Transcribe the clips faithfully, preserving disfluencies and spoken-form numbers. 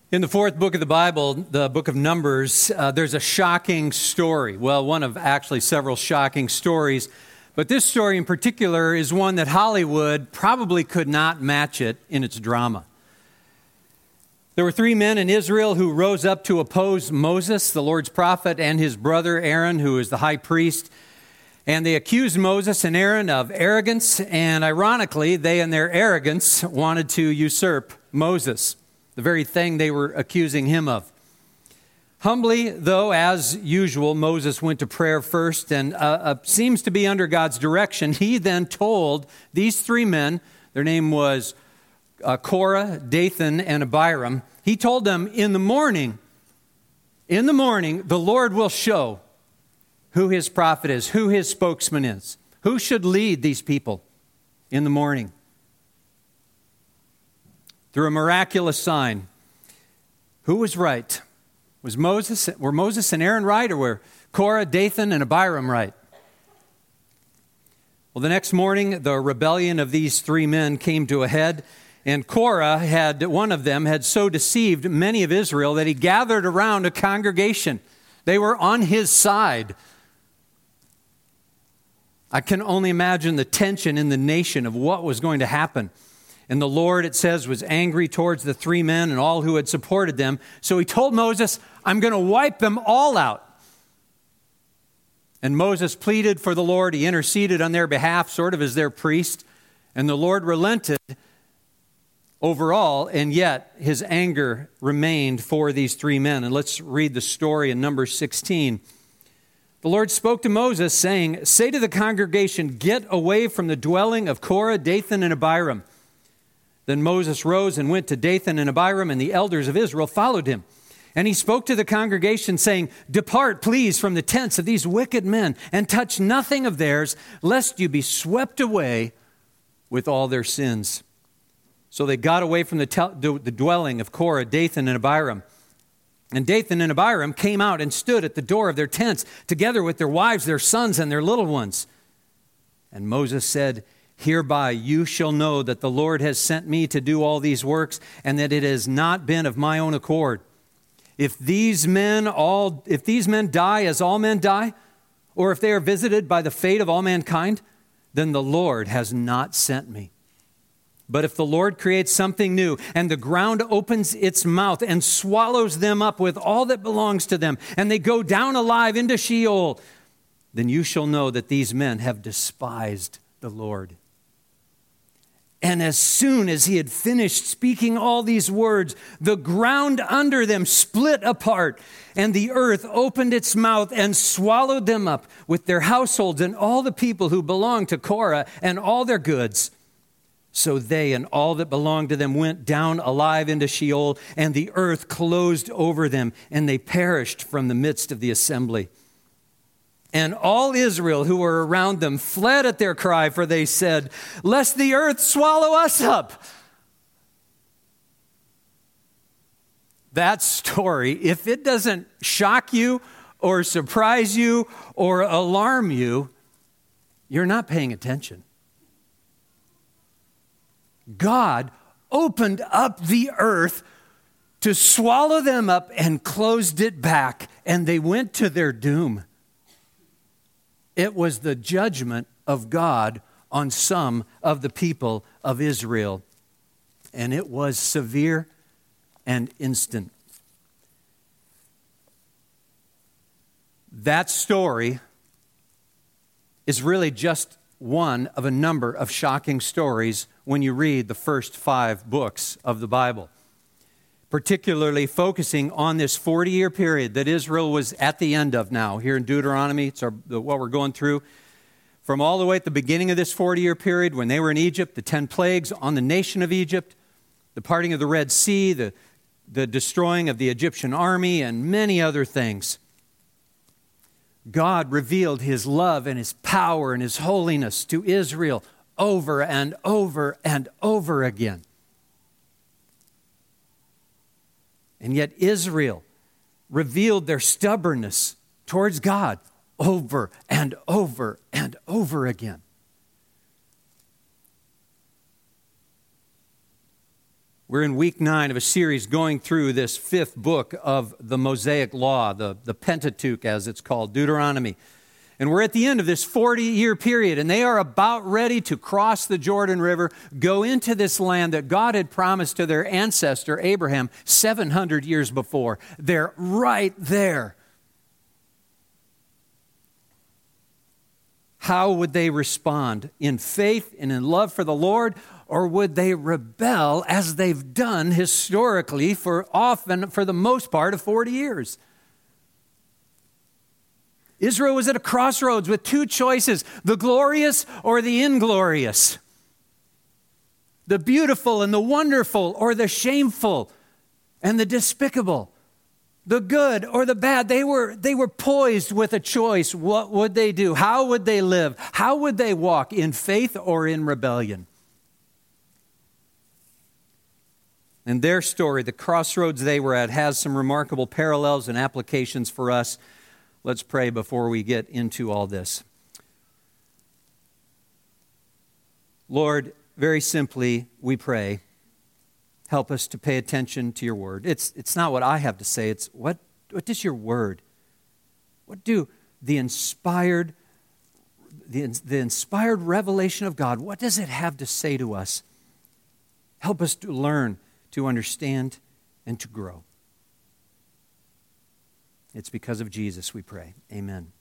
In the fourth book of the Bible, the book of Numbers, uh, there's a shocking story. Well, one of actually several shocking stories. But this story in particular is one that Hollywood probably could not match it in its drama. There were three men in Israel who rose up to oppose Moses, the Lord's prophet, and his brother Aaron, who is the high priest. And they accused Moses and Aaron of arrogance, and ironically, they in their arrogance wanted to usurp Moses, the very thing they were accusing him of. Humbly, though, as usual, Moses went to prayer first, and uh, uh, seems to be under God's direction. He then told these three men, their name was uh, Korah, Dathan, and Abiram. He told them, in the morning, in the morning, the Lord will show who his prophet is, who his spokesman is, who should lead these people in the morning. Through a miraculous sign, who was right? Was Moses, were Moses and Aaron right, or were Korah, Dathan, and Abiram right? Well, the next morning, the rebellion of these three men came to a head, and Korah had, one of them, had so deceived many of Israel that he gathered around a congregation. They were on his side. I can only imagine the tension in the nation of what was going to happen. And the Lord, it says, was angry towards the three men and all who had supported them. So he told Moses, I'm going to wipe them all out. And Moses pleaded for the Lord. He interceded on their behalf, sort of as their priest. And the Lord relented overall, and yet his anger remained for these three men. And let's read the story in Numbers sixteen. The Lord spoke to Moses, saying, say to the congregation, get away from the dwelling of Korah, Dathan, and Abiram. Then Moses rose and went to Dathan and Abiram, and the elders of Israel followed him. And he spoke to the congregation, saying, depart, please, from the tents of these wicked men, and touch nothing of theirs, lest you be swept away with all their sins. So they got away from the, te- the dwelling of Korah, Dathan, and Abiram. And Dathan and Abiram came out and stood at the door of their tents, together with their wives, their sons, and their little ones. And Moses said, hereby you shall know that the Lord has sent me to do all these works, and that it has not been of my own accord. If these men all, if these men die as all men die, or if they are visited by the fate of all mankind, then the Lord has not sent me. But if the Lord creates something new, and the ground opens its mouth and swallows them up with all that belongs to them, and they go down alive into Sheol, then you shall know that these men have despised the Lord. And as soon as he had finished speaking all these words, the ground under them split apart, and the earth opened its mouth and swallowed them up with their households and all the people who belonged to Korah and all their goods. So they and all that belonged to them went down alive into Sheol, and the earth closed over them, and they perished from the midst of the assembly. And all Israel who were around them fled at their cry, for they said, lest the earth swallow us up. That story, if it doesn't shock you or surprise you or alarm you, you're not paying attention. God opened up the earth to swallow them up and closed it back, and they went to their doom. It was the judgment of God on some of the people of Israel, and it was severe and instant. That story is really just one of a number of shocking stories when you read the first five books of the Bible, particularly focusing on this forty-year period that Israel was at the end of now. Here in Deuteronomy, it's our, what we're going through. From all the way at the beginning of this forty-year period, when they were in Egypt, the ten plagues on the nation of Egypt, the parting of the Red Sea, the, the destroying of the Egyptian army, and many other things. God revealed his love and his power and his holiness to Israel over and over and over again. And yet Israel revealed their stubbornness towards God over and over and over again. We're in week nine of a series going through this fifth book of the Mosaic Law, the, the Pentateuch as it's called, Deuteronomy. And we're at the end of this forty-year period, and they are about ready to cross the Jordan River, go into this land that God had promised to their ancestor Abraham seven hundred years before. They're right there. How would they respond? In faith and in love for the Lord? Or would they rebel as they've done historically for often, for the most part of forty years? Israel was at a crossroads with two choices, the glorious or the inglorious. The beautiful and the wonderful or the shameful and the despicable. The good or the bad. They were, they were poised with a choice. What would they do? How would they live? How would they walk, in faith or in rebellion? And their story, the crossroads they were at, has some remarkable parallels and applications for us. Let's pray before we get into all this. Lord, very simply, we pray, help us to pay attention to your word. It's, it's not what I have to say. It's what, what does your word, what do the inspired, the, the inspired revelation of God, what does it have to say to us? Help us to learn, to understand, and to grow. It's because of Jesus we pray. Amen.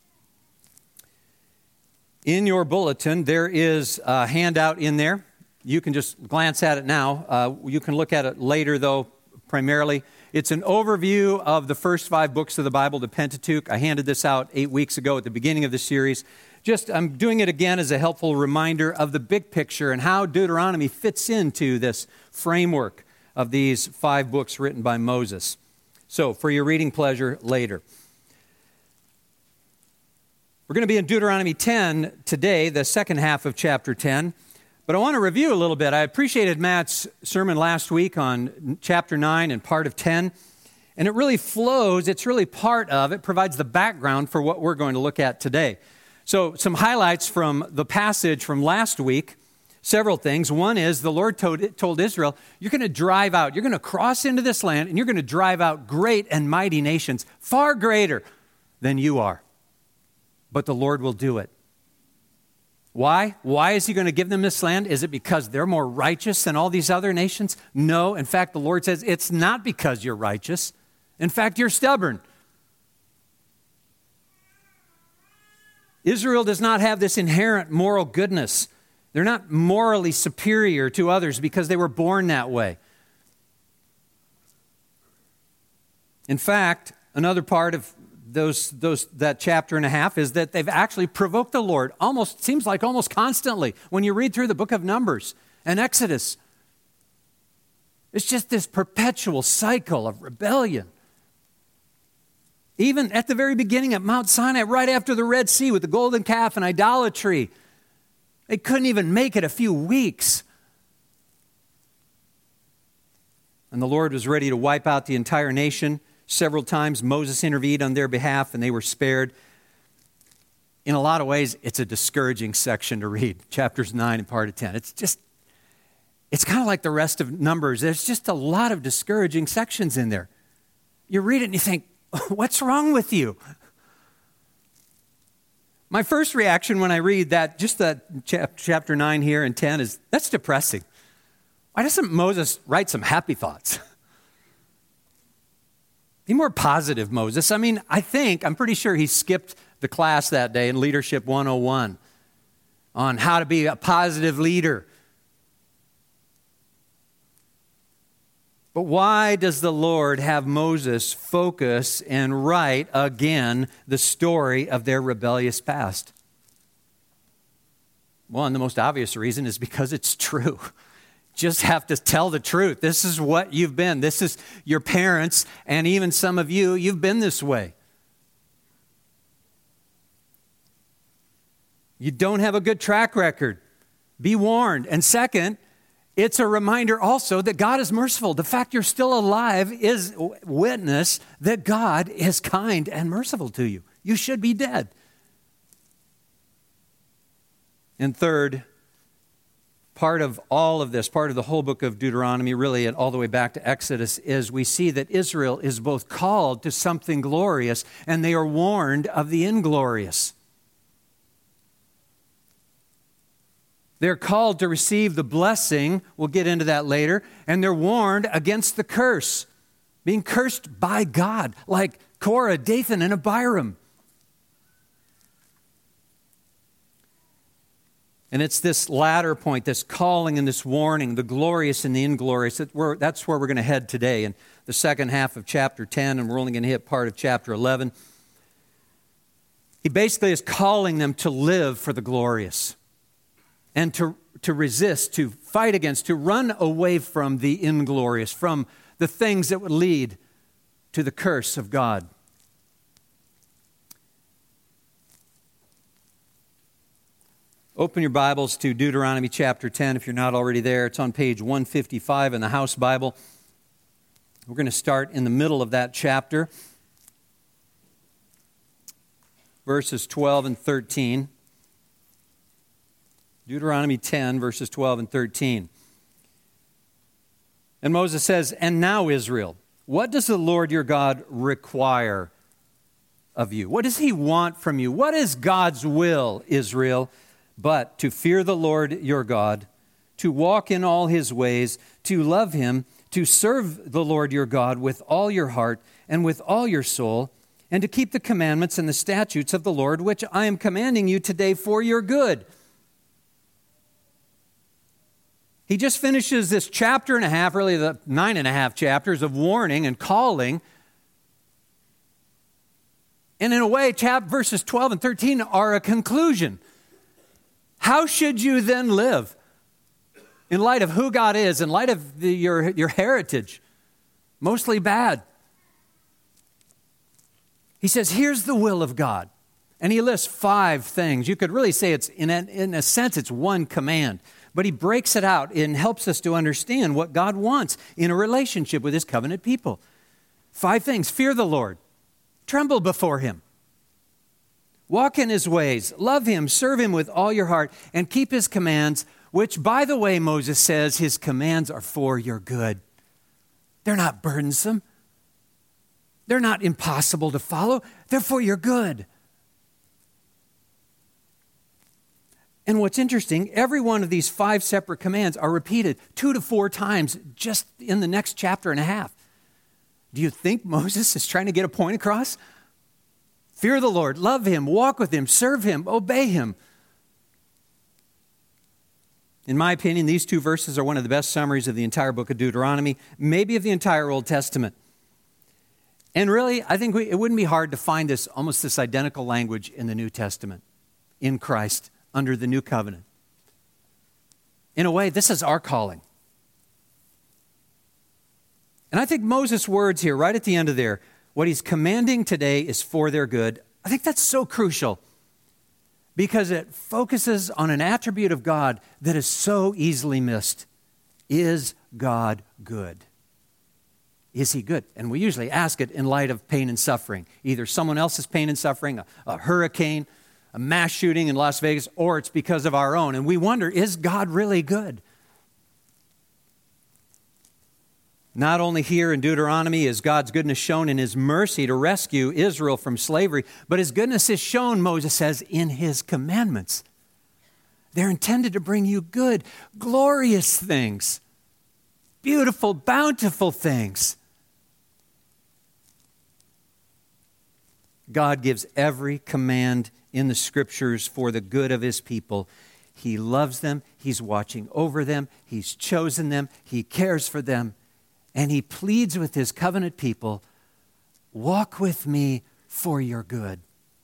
In your bulletin, there is a handout in there. You can just glance at it now. Uh, you can look at it later, though, primarily. It's an overview of the first five books of the Bible, the Pentateuch. I handed this out eight weeks ago at the beginning of the series. Just, I'm doing it again as a helpful reminder of the big picture and how Deuteronomy fits into this framework of these five books written by Moses. So, for your reading pleasure later. We're going to be in Deuteronomy ten today, the second half of chapter ten. But I want to review a little bit. I appreciated Matt's sermon last week on chapter nine and part of ten. And it really flows, it's really part of, it provides the background for what we're going to look at today. So, some highlights from the passage from last week. Several things. One is the Lord told, told Israel, you're going to drive out, you're going to cross into this land, and you're going to drive out great and mighty nations, far greater than you are. But the Lord will do it. Why? Why is he going to give them this land? Is it because they're more righteous than all these other nations? No. In fact, the Lord says it's not because you're righteous. In fact, you're stubborn. Israel does not have this inherent moral goodness. They're not morally superior to others because they were born that way. In fact, another part of those, those, that chapter and a half is that they've actually provoked the Lord. Almost, seems like almost constantly when you read through the book of Numbers and Exodus. It's just this perpetual cycle of rebellion. Even at the very beginning at Mount Sinai, right after the Red Sea with the golden calf and idolatry, they couldn't even make it a few weeks. And the Lord was ready to wipe out the entire nation. Several times Moses intervened on their behalf and they were spared. In a lot of ways, it's a discouraging section to read, chapters nine and part of ten. It's just, it's kind of like the rest of Numbers. There's just a lot of discouraging sections in there. You read it and you think, what's wrong with you? My first reaction when I read that, just that chapter nine here and ten is, that's depressing. Why doesn't Moses write some happy thoughts? Be more positive, Moses. I mean, I think, I'm pretty sure he skipped the class that day in Leadership one oh one on how to be a positive leader. But why does the Lord have Moses focus and write again the story of their rebellious past? One, the most obvious reason is because it's true. Just have to tell the truth. This is what you've been. This is your parents, and even some of you, you've been this way. You don't have a good track record. Be warned. And second, it's a reminder also that God is merciful. The fact you're still alive is witness that God is kind and merciful to you. You should be dead. And third, part of all of this, part of the whole book of Deuteronomy, really, and all the way back to Exodus, is we see that Israel is both called to something glorious and they are warned of the inglorious. They're called to receive the blessing, we'll get into that later, and they're warned against the curse, being cursed by God, like Korah, Dathan, and Abiram. And it's this latter point, this calling and this warning, the glorious and the inglorious, that we're, that's where we're going to head today in the second half of chapter ten, and we're only going to hit part of chapter eleven. He basically is calling them to live for the glorious and to, to resist, to fight against, to run away from the inglorious, from the things that would lead to the curse of God. Open your Bibles to Deuteronomy chapter ten if you're not already there. It's on page one fifty-five in the House Bible. We're going to start in the middle of that chapter, verses twelve and thirteen. Deuteronomy ten, verses twelve and thirteen. And Moses says, "And now, Israel, what does the Lord your God require of you?" What does he want from you? What is God's will, Israel? But to fear the Lord your God, to walk in all his ways, to love him, to serve the Lord your God with all your heart and with all your soul, and to keep the commandments and the statutes of the Lord, which I am commanding you today for your good. He just finishes this chapter and a half, really the nine and a half chapters of warning and calling. And in a way, chap verses twelve and thirteen are a conclusion. How should you then live in light of who God is, in light of the, your, your heritage? Mostly bad. He says, here's the will of God. And he lists five things. You could really say it's, in a, in a sense, it's one command. But he breaks it out and helps us to understand what God wants in a relationship with his covenant people. Five things. Fear the Lord. Tremble before him. Walk in his ways, love him, serve him with all your heart, and keep his commands, which, by the way, Moses says, his commands are for your good. They're not burdensome. They're not impossible to follow. They're for your good. And what's interesting, every one of these five separate commands are repeated two to four times just in the next chapter and a half. Do you think Moses is trying to get a point across? Fear the Lord, love him, walk with him, serve him, obey him. In my opinion, these two verses are one of the best summaries of the entire book of Deuteronomy, maybe of the entire Old Testament. And really, I think we, it wouldn't be hard to find this, almost this identical language in the New Testament, in Christ, under the new covenant. In a way, this is our calling. And I think Moses' words here, right at the end of there, what he's commanding today is for their good. I think that's so crucial because it focuses on an attribute of God that is so easily missed. Is God good? Is he good? And we usually ask it in light of pain and suffering. Either someone else's pain and suffering, a, a hurricane, a mass shooting in Las Vegas, or it's because of our own. And we wonder, is God really good? Not only here in Deuteronomy is God's goodness shown in his mercy to rescue Israel from slavery, but his goodness is shown, Moses says, in his commandments. They're intended to bring you good, glorious things, beautiful, bountiful things. God gives every command in the scriptures for the good of his people. He loves them. He's watching over them. He's chosen them. He cares for them. And he pleads with his covenant people, walk with me for your good.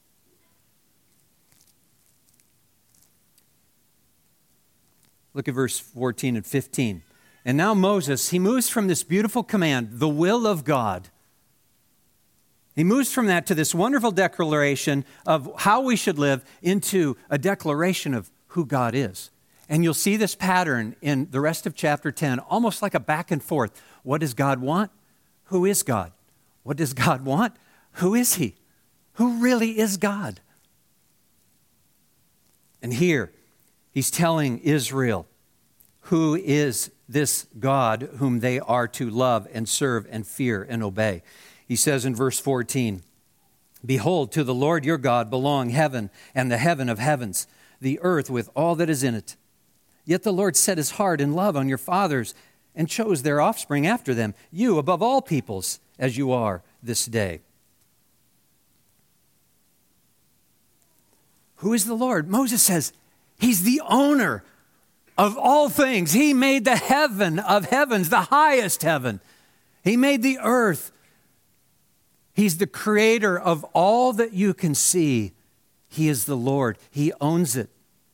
Look at verse fourteen and fifteen. And now Moses, he moves from this beautiful command, the will of God. He moves from that to this wonderful declaration of how we should live into a declaration of who God is. And you'll see this pattern in the rest of chapter ten, almost like a back and forth. What does God want? Who is God? What does God want? Who is he? Who really is God? And here, he's telling Israel who is this God whom they are to love and serve and fear and obey. He says in verse fourteen, behold, to the Lord your God belong heaven and the heaven of heavens, the earth with all that is in it. Yet the Lord set his heart in love on your fathers and chose their offspring after them, you above all peoples, as you are this day. Who is the Lord? Moses says he's the owner of all things. He made the heaven of heavens, the highest heaven. He made the earth. He's the creator of all that you can see. He is the Lord. He owns it.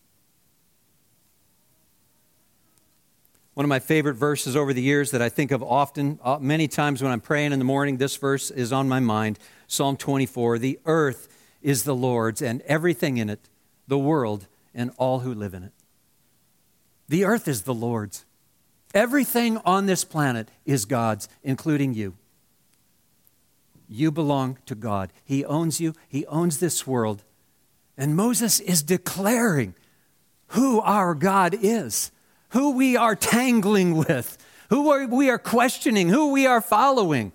One of my favorite verses over the years that I think of often, uh, many times when I'm praying in the morning, this verse is on my mind. Psalm twenty-four, the earth is the Lord's and everything in it, the world and all who live in it. The earth is the Lord's. Everything on this planet is God's, including you. You belong to God. He owns you. He owns this world. And Moses is declaring who our God is, who we are tangling with, who are, we are questioning, who we are following.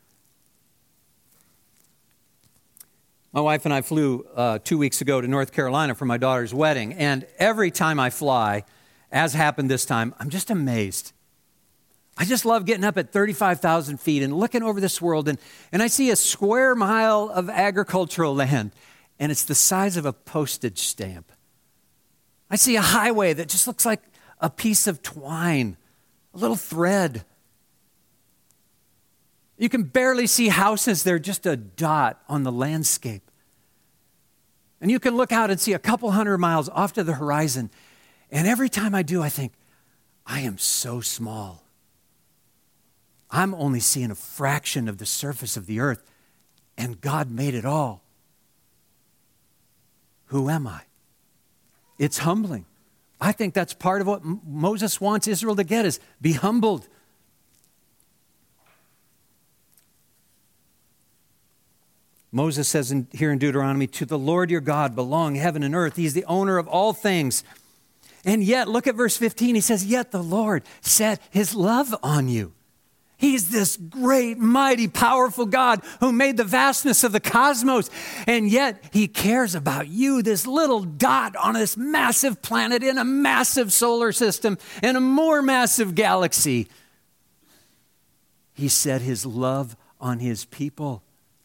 My wife and I flew uh, two weeks ago to North Carolina for my daughter's wedding, and every time I fly, as happened this time, I'm just amazed. I just love getting up at thirty-five thousand feet and looking over this world, and, and I see a square mile of agricultural land, and it's the size of a postage stamp. I see a highway that just looks like a piece of twine, a little thread. You can barely see houses. They're just a dot on the landscape. And you can look out and see a couple hundred miles off to the horizon. And every time I do, I think, I am so small. I'm only seeing a fraction of the surface of the earth, and God made it all. Who am I? It's humbling. I think that's part of what M- Moses wants Israel to get is be humbled. Moses says in, here in Deuteronomy, to the Lord your God belong heaven and earth. He's the owner of all things. And yet, look at verse fifteen. He says, yet the Lord set his love on you. He's this great, mighty, powerful God who made the vastness of the cosmos. And yet he cares about you, this little dot on this massive planet in a massive solar system in a more massive galaxy. He set his love on his people.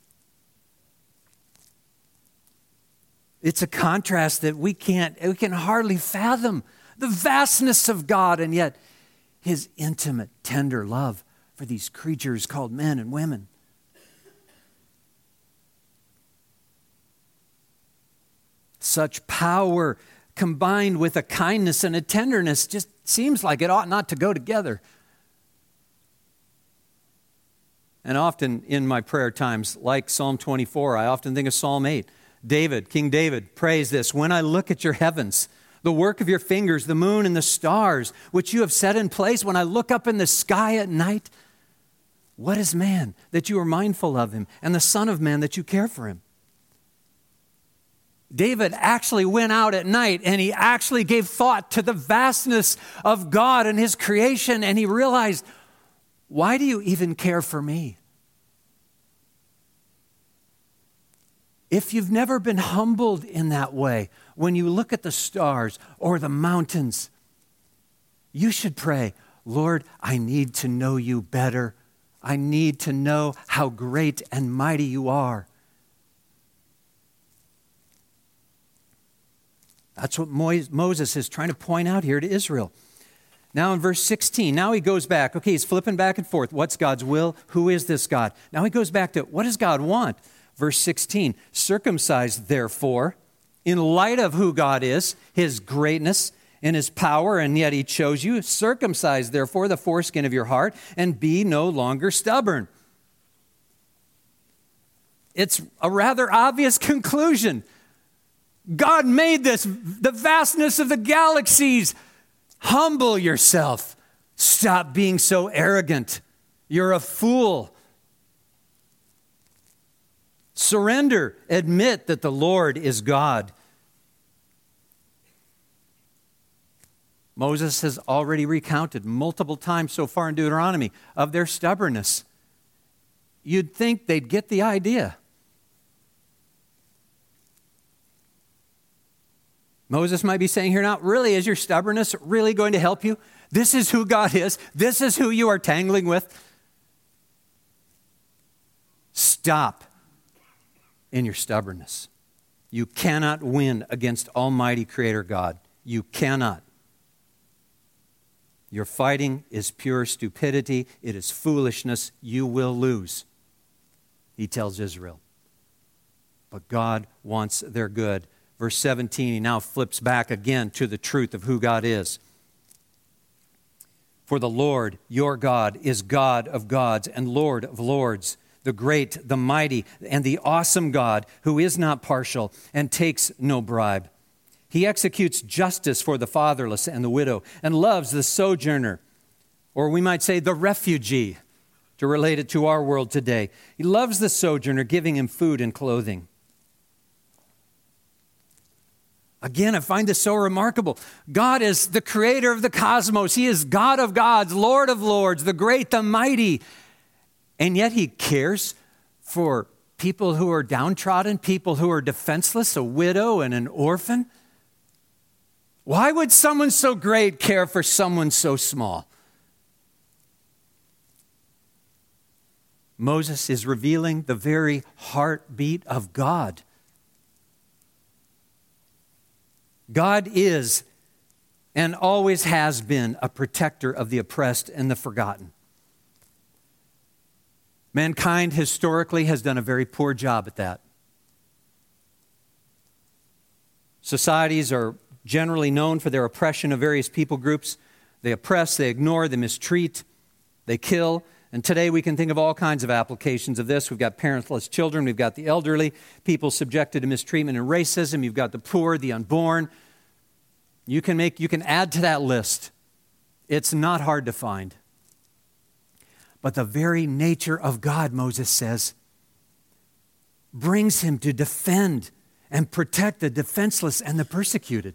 It's a contrast that we can't, we can hardly fathom. The vastness of God and yet his intimate, tender love for these creatures called men and women. Such power combined with a kindness and a tenderness just seems like it ought not to go together. And often in my prayer times, like Psalm twenty-four, I often think of Psalm eight. David, King David, prays this, when I look at your heavens, the work of your fingers, the moon and the stars, which you have set in place, when I look up in the sky at night, what is man that you are mindful of him, and the son of man that you care for him? David actually went out at night and he actually gave thought to the vastness of God and his creation, and he realized, why do you even care for me? If you've never been humbled in that way, when you look at the stars or the mountains, you should pray, Lord, I need to know you better. I need to know how great and mighty you are. That's what Moses is trying to point out here to Israel. Now in verse sixteen, now he goes back. Okay, he's flipping back and forth. What's God's will? Who is this God? Now he goes back to, what does God want? Verse sixteen, circumcised therefore, in light of who God is, his greatness and his power, and yet he chose you. Circumcise therefore the foreskin of your heart and be no longer stubborn. It's a rather obvious conclusion. God made this, the vastness of the galaxies. Humble yourself. Stop being so arrogant. You're a fool. Surrender. Admit that the Lord is God. Moses has already recounted multiple times so far in Deuteronomy of their stubbornness. You'd think they'd get the idea. Moses might be saying here now, really, is your stubbornness really going to help you? This is who God is. This is who you are tangling with. Stop in your stubbornness. You cannot win against Almighty Creator God. You cannot. Your fighting is pure stupidity. It is foolishness. You will lose, he tells Israel. But God wants their good. Verse seventeen, he now flips back again to the truth of who God is. For the Lord, your God, is God of gods and Lord of lords, the great, the mighty, and the awesome God, who is not partial and takes no bribe. He executes justice for the fatherless and the widow and loves the sojourner, or we might say the refugee, to relate it to our world today. He loves the sojourner, giving him food and clothing. Again, I find this so remarkable. God is the creator of the cosmos. He is God of gods, Lord of lords, the great, the mighty. And yet he cares for people who are downtrodden, people who are defenseless, a widow and an orphan. Why would someone so great care for someone so small? Moses is revealing the very heartbeat of God. God is and always has been a protector of the oppressed and the forgotten. Mankind historically has done a very poor job at that. Societies are generally known for their oppression of various people groups. They oppress, they ignore, they mistreat, they kill. And today we can think of all kinds of applications of this. We've got parentless children, we've got the elderly, people subjected to mistreatment and racism, you've got the poor, the unborn. You can make, you can add to that list. It's not hard to find. But the very nature of God, Moses says, brings him to defend and protect the defenseless and the persecuted.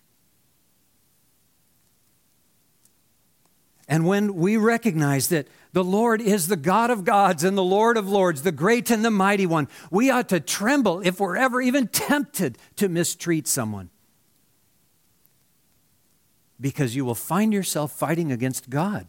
And when we recognize that the Lord is the God of gods and the Lord of lords, the great and the mighty one, we ought to tremble if we're ever even tempted to mistreat someone. Because you will find yourself fighting against God.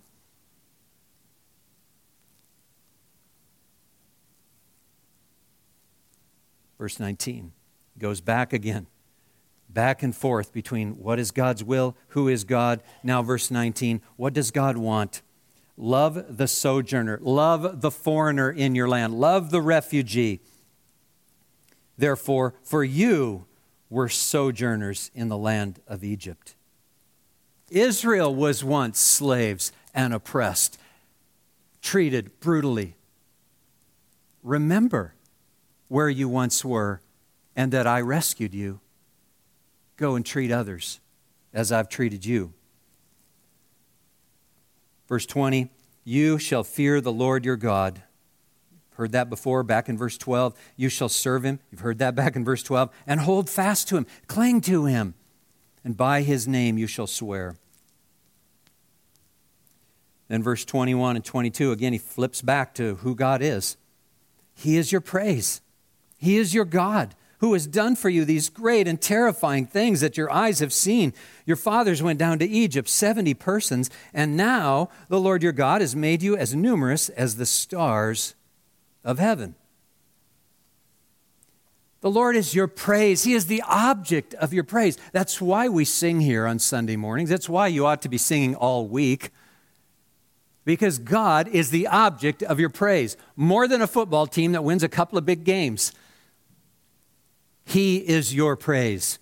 Verse nineteen goes back again. Back and forth between what is God's will, who is God. Now verse nineteen, what does God want? Love the sojourner. Love the foreigner in your land. Love the refugee. Therefore, for you were sojourners in the land of Egypt. Israel was once slaves and oppressed, treated brutally. Remember where you once were and that I rescued you. Go and treat others as I've treated you. Verse twenty, you shall fear the Lord your God. Heard that before, back in verse twelve. You shall serve him. You've heard that back in verse twelve. And hold fast to him. Cling to him. And by his name you shall swear. Then verse twenty-one and twenty-two, again, he flips back to who God is. He is your praise. He is your God who has done for you these great and terrifying things that your eyes have seen. Your fathers went down to Egypt, seventy persons, and now the Lord your God has made you as numerous as the stars of heaven. The Lord is your praise. He is the object of your praise. That's why we sing here on Sunday mornings. That's why you ought to be singing all week. Because God is the object of your praise. More than a football team that wins a couple of big games. He is your praise.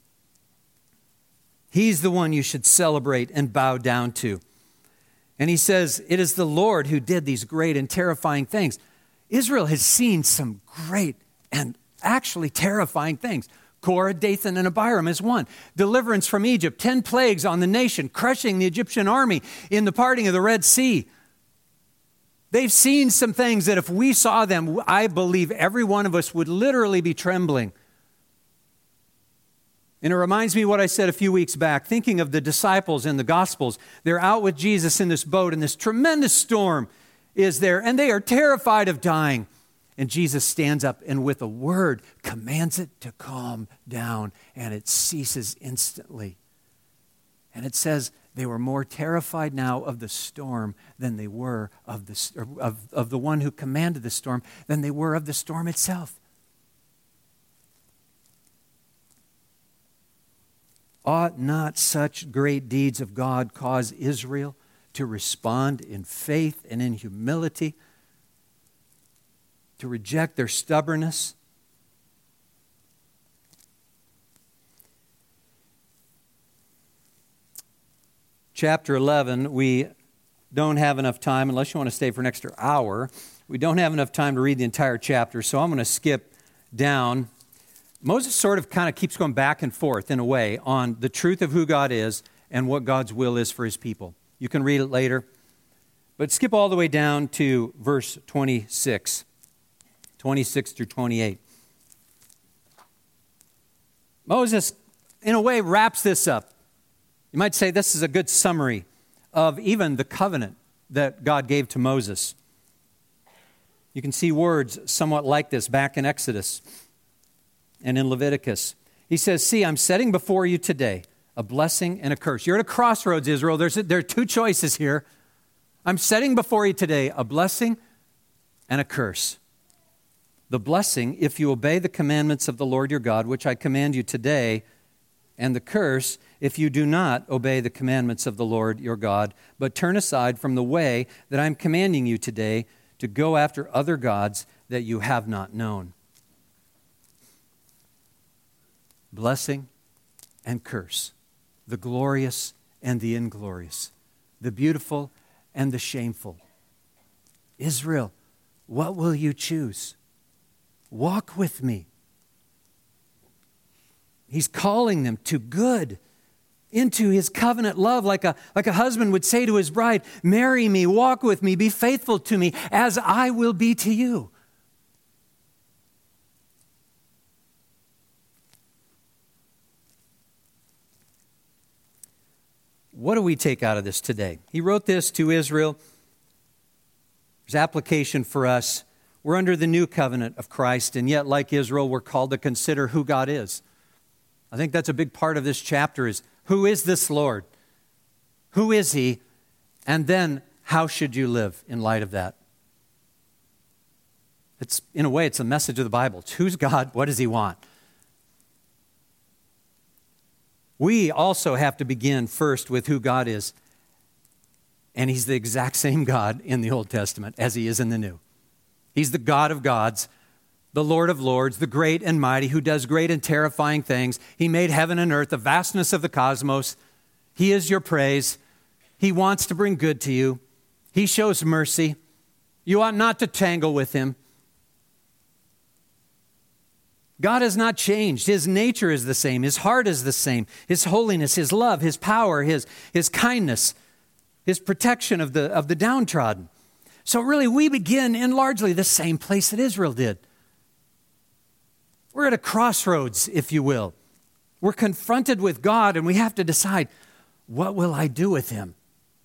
He's the one you should celebrate and bow down to. And he says, it is the Lord who did these great and terrifying things. Israel has seen some great and actually terrifying things. Korah, Dathan, and Abiram is one. Deliverance from Egypt, ten plagues on the nation, crushing the Egyptian army in the parting of the Red Sea. They've seen some things that if we saw them, I believe every one of us would literally be trembling. And it reminds me what I said a few weeks back, thinking of the disciples in the Gospels. They're out with Jesus in this boat, and this tremendous storm is there, and they are terrified of dying. And Jesus stands up and with a word commands it to calm down, and it ceases instantly. And it says they were more terrified now of the storm than they were of the, of, of the one who commanded the storm than they were of the storm itself. Ought not such great deeds of God cause Israel to respond in faith and in humility, to reject their stubbornness? Chapter eleven, we don't have enough time, unless you want to stay for an extra hour. We don't have enough time to read the entire chapter, so I'm going to skip down. Moses sort of kind of keeps going back and forth in a way on the truth of who God is and what God's will is for his people. You can read it later. But skip all the way down to verse twenty-six. twenty-six through twenty-eight. Moses, in a way, wraps this up. You might say this is a good summary of even the covenant that God gave to Moses. You can see words somewhat like this back in Exodus and in Leviticus. He says, see, I'm setting before you today a blessing and a curse. You're at a crossroads, Israel. There's a, there are two choices here. I'm setting before you today a blessing and a curse. The blessing, if you obey the commandments of the Lord your God, which I command you today, and the curse, if you do not obey the commandments of the Lord your God, but turn aside from the way that I'm commanding you today to go after other gods that you have not known. Blessing and curse, the glorious and the inglorious, the beautiful and the shameful. Israel, what will you choose? Walk with me. He's calling them to good, into his covenant love, like a, like a husband would say to his bride, marry me, walk with me, be faithful to me, as I will be to you. What do we take out of this today? He wrote this to Israel. There's application for us. We're under the new covenant of Christ, and yet, like Israel, we're called to consider who God is. I think that's a big part of this chapter is, who is this Lord? Who is he? And then, how should you live in light of that? It's, in a way, it's a message of the Bible. It's who's God? What does he want? We also have to begin first with who God is. And he's the exact same God in the Old Testament as he is in the New. He's the God of gods, the Lord of lords, the great and mighty, who does great and terrifying things. He made heaven and earth, the vastness of the cosmos. He is your praise. He wants to bring good to you. He shows mercy. You ought not to tangle with him. God has not changed. His nature is the same. His heart is the same. His holiness, his love, his power, his, his kindness, his protection of the, of the downtrodden. So really, we begin in largely the same place that Israel did. We're at a crossroads, if you will. We're confronted with God, and we have to decide, what will I do with him?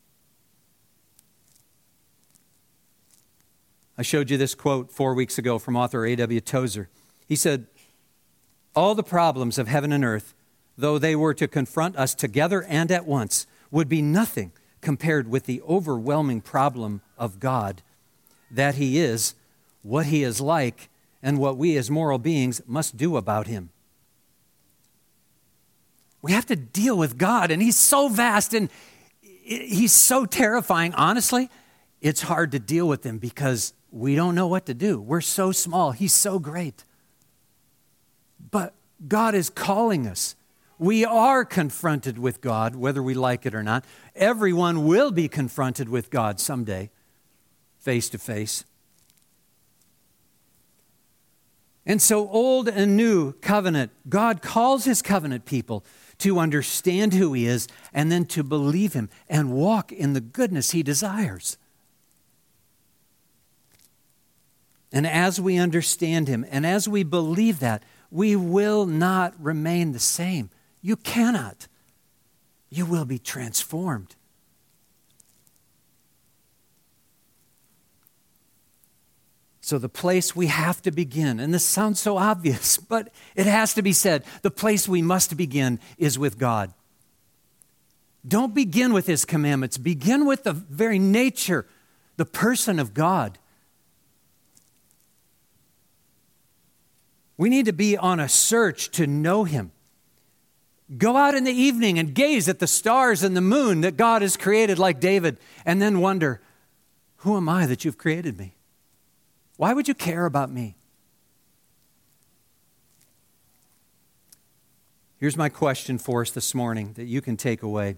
I showed you this quote four weeks ago from author A W Tozer. He said, all the problems of heaven and earth, though they were to confront us together and at once, would be nothing compared with the overwhelming problem of God, that he is, what he is like, and what we as moral beings must do about him. We have to deal with God, and he's so vast, and he's so terrifying. Honestly, it's hard to deal with him because we don't know what to do. We're so small. He's so great. But God is calling us. We are confronted with God, whether we like it or not. Everyone will be confronted with God someday, face to face. And so old and new covenant, God calls his covenant people to understand who he is and then to believe him and walk in the goodness he desires. And as we understand him and as we believe that, we will not remain the same. You cannot. You will be transformed. So the place we have to begin, and this sounds so obvious, but it has to be said, the place we must begin is with God. Don't begin with His commandments. Begin with the very nature, the person of God. We need to be on a search to know Him. Go out in the evening and gaze at the stars and the moon that God has created like David, and then wonder, who am I that you've created me? Why would you care about me? Here's my question for us this morning that you can take away.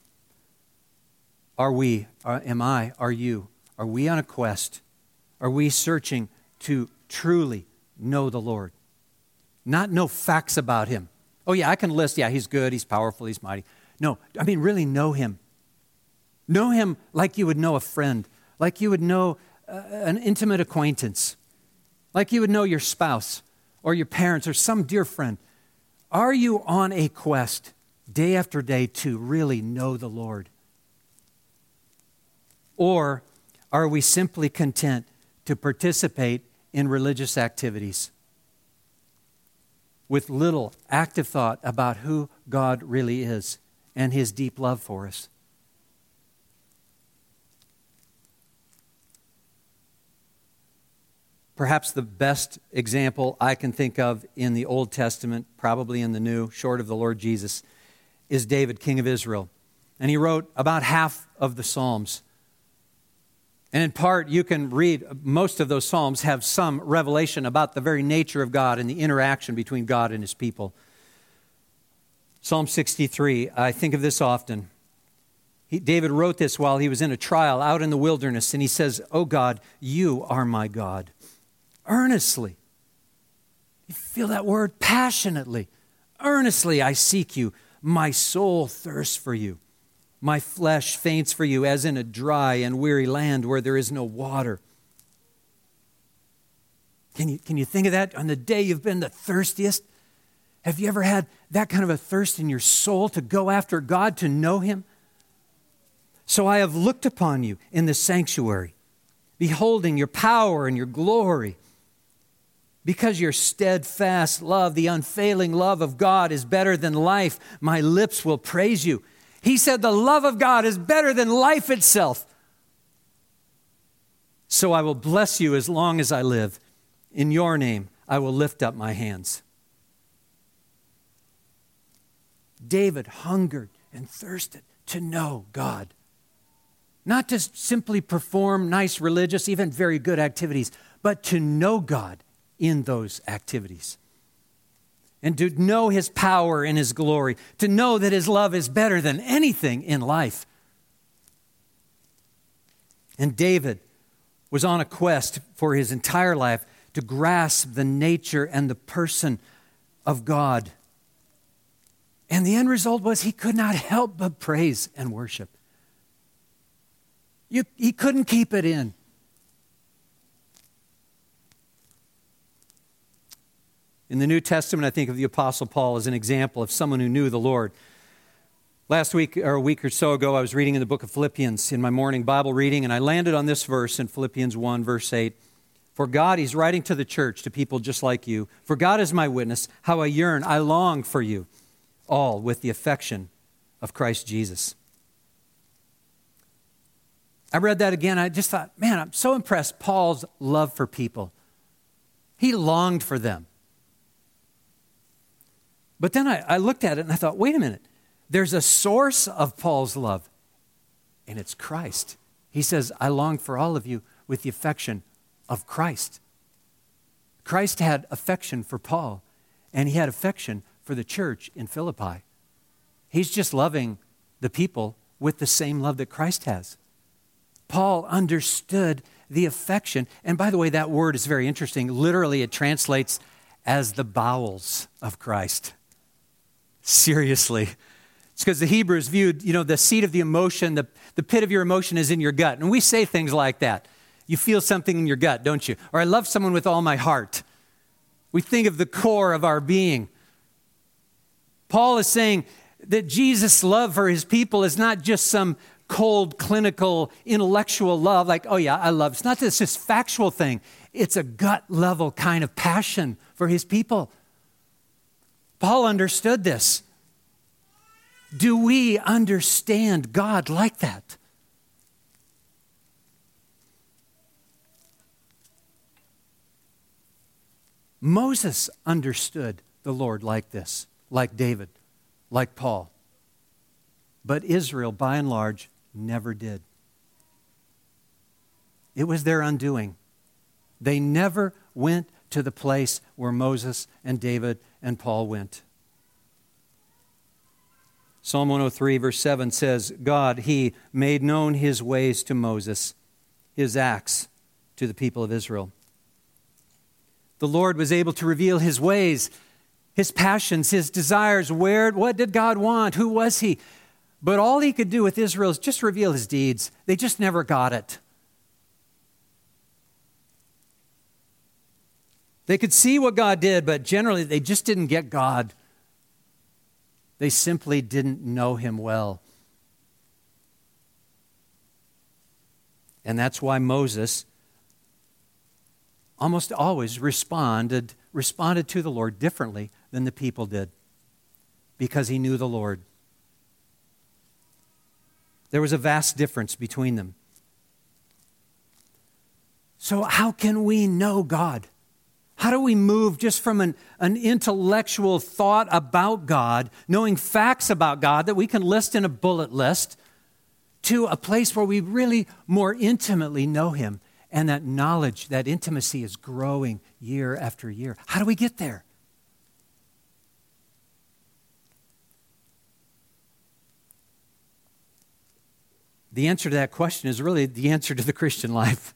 Are we, are, am I, are you, are we on a quest? Are we searching to truly know the Lord? Not know facts about Him. Oh yeah, I can list, yeah, He's good, He's powerful, He's mighty. No, I mean really know Him. Know Him like you would know a friend, like you would know uh, an intimate acquaintance, like you would know your spouse or your parents or some dear friend. Are you on a quest day after day to really know the Lord? Or are we simply content to participate in religious activities with little active thought about who God really is and His deep love for us? Perhaps the best example I can think of in the Old Testament, probably in the New, short of the Lord Jesus, is David, king of Israel. And he wrote about half of the Psalms. And in part, you can read, most of those Psalms have some revelation about the very nature of God and the interaction between God and His people. Psalm sixty-three, I think of this often. He, David wrote this while he was in a trial out in the wilderness, and he says, "Oh God, you are my God." Earnestly. You feel that word? Passionately. Earnestly I seek you. My soul thirsts for you. My flesh faints for you as in a dry and weary land where there is no water. Can you, can you think of that on the day you've been the thirstiest? Have you ever had that kind of a thirst in your soul to go after God, to know Him? So I have looked upon you in the sanctuary, beholding your power and your glory. Because your steadfast love, the unfailing love of God is better than life, my lips will praise you. He said the love of God is better than life itself. So I will bless you as long as I live. In your name, I will lift up my hands. David hungered and thirsted to know God. Not to simply perform nice religious, even very good activities, but to know God in those activities. And to know His power and His glory. To know that His love is better than anything in life. And David was on a quest for his entire life to grasp the nature and the person of God. And the end result was he could not help but praise and worship. You, he couldn't keep it in. In the New Testament, I think of the Apostle Paul as an example of someone who knew the Lord. Last week, or a week or so ago, I was reading in the book of Philippians in my morning Bible reading, and I landed on this verse in Philippians one, verse eight. For God, he's writing to the church, to people just like you. For God is my witness, how I yearn, I long for you, all with the affection of Christ Jesus. I read that again. I just thought, man, I'm so impressed. Paul's love for people. He longed for them. But then I, I looked at it and I thought, wait a minute. There's a source of Paul's love, and it's Christ. He says, I long for all of you with the affection of Christ. Christ had affection for Paul, and he had affection for the church in Philippi. He's just loving the people with the same love that Christ has. Paul understood the affection. And by the way, that word is very interesting. Literally, it translates as the bowels of Christ. Seriously. It's because the Hebrews viewed, you know, the seat of the emotion, the, the pit of your emotion is in your gut. And we say things like that. You feel something in your gut, don't you? Or I love someone with all my heart. We think of the core of our being. Paul is saying that Jesus' love for his people is not just some cold, clinical, intellectual love, like, oh yeah, I love. It's not this just factual thing. It's a gut level kind of passion for his people. Paul understood this. Do we understand God like that? Moses understood the Lord like this, like David, like Paul. But Israel, by and large, never did. It was their undoing. They never went to the place where Moses and David and Paul went. Psalm one oh three, verse seven says, God, He made known His ways to Moses, His acts to the people of Israel. The Lord was able to reveal His ways, His passions, His desires. Where, what did God want? Who was He? But all He could do with Israel is just reveal His deeds. They just never got it. They could see what God did, but generally they just didn't get God. They simply didn't know Him well. And that's why Moses almost always responded, responded to the Lord differently than the people did, because he knew the Lord. There was a vast difference between them. So how can we know God? How do we move just from an, an intellectual thought about God, knowing facts about God that we can list in a bullet list, to a place where we really more intimately know Him, and that knowledge, that intimacy is growing year after year? How do we get there? The answer to that question is really the answer to the Christian life.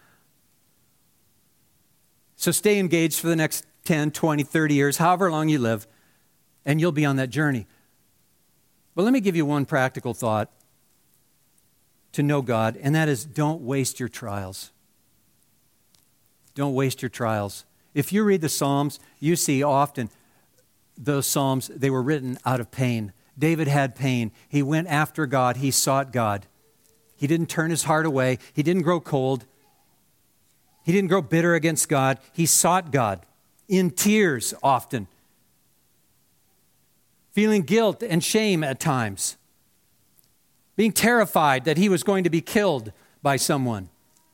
So stay engaged for the next ten, twenty, thirty years, however long you live, and you'll be on that journey. But let me give you one practical thought to know God, and that is, don't waste your trials. Don't waste your trials. If you read the Psalms, you see often those Psalms, they were written out of pain. David had pain. He went after God. He sought God. He didn't turn his heart away. He didn't grow cold. He didn't grow bitter against God. He sought God in tears often, feeling guilt and shame at times, being terrified that he was going to be killed by someone.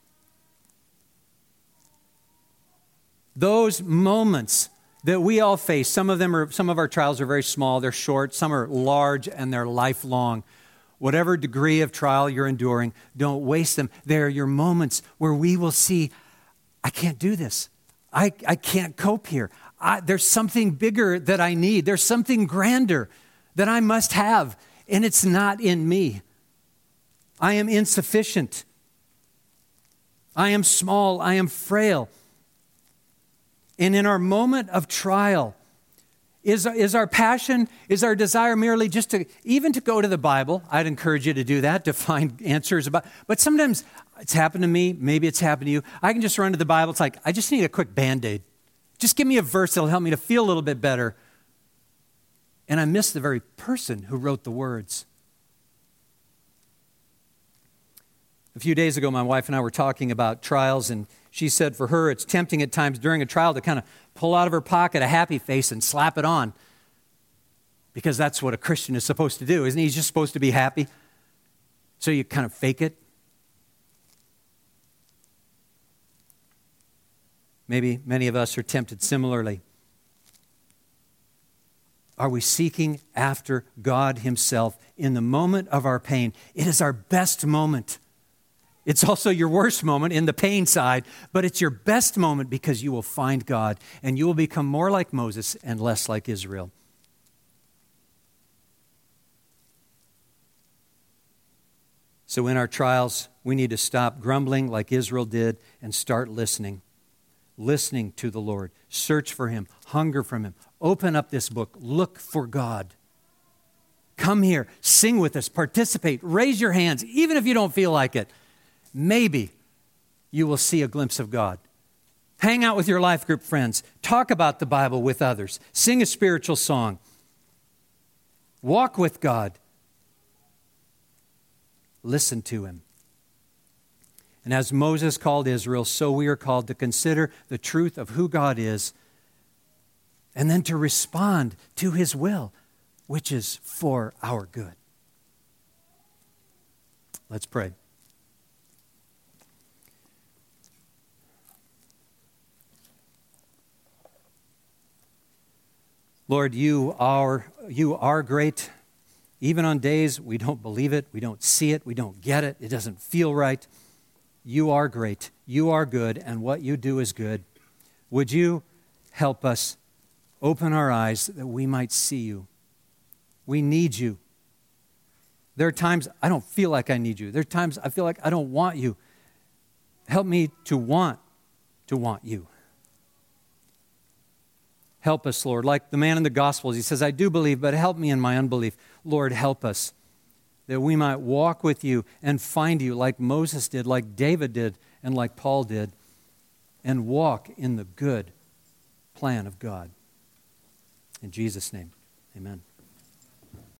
Those moments that we all face, some of them are, some of our trials are very small, they're short, some are large, and they're lifelong. Whatever degree of trial you're enduring, don't waste them. They're your moments where we will see, I can't do this. I, I can't cope here. I, there's something bigger that I need. There's something grander that I must have, and it's not in me. I am insufficient. I am small. I am frail. And in our moment of trial, is, is our passion, is our desire merely just to, even to go to the Bible? I'd encourage you to do that, to find answers about, but sometimes it's happened to me, maybe it's happened to you. I can just run to the Bible. It's like, I just need a quick Band-Aid. Just give me a verse that'll help me to feel a little bit better. And I miss the very person who wrote the words. A few days ago, my wife and I were talking about trials, and she said for her, it's tempting at times during a trial to kind of pull out of her pocket a happy face and slap it on, because that's what a Christian is supposed to do, isn't he? He's just supposed to be happy. So you kind of fake it. Maybe many of us are tempted similarly. Are we seeking after God Himself in the moment of our pain? It is our best moment. It's also your worst moment in the pain side, but it's your best moment because you will find God and you will become more like Moses and less like Israel. So in our trials, we need to stop grumbling like Israel did and start listening. Listening to the Lord. Search for Him. Hunger from Him. Open up this book. Look for God. Come here. Sing with us. Participate. Raise your hands, even if you don't feel like it. Maybe you will see a glimpse of God. Hang out with your life group friends. Talk about the Bible with others. Sing a spiritual song. Walk with God. Listen to him. And as Moses called Israel, so we are called to consider the truth of who God is and then to respond to his will, which is for our good. Let's pray. Lord, you are, you are great. Even on days we don't believe it, we don't see it, we don't get it, it doesn't feel right. You are great, you are good, and what you do is good. Would you help us open our eyes that we might see you? We need you. There are times I don't feel like I need you. There are times I feel like I don't want you. Help me to want to want you. Help us, Lord. Like the man in the Gospels, he says, I do believe, but help me in my unbelief. Lord, help us that we might walk with you and find you like Moses did, like David did, and like Paul did, and walk in the good plan of God. In Jesus' name, amen.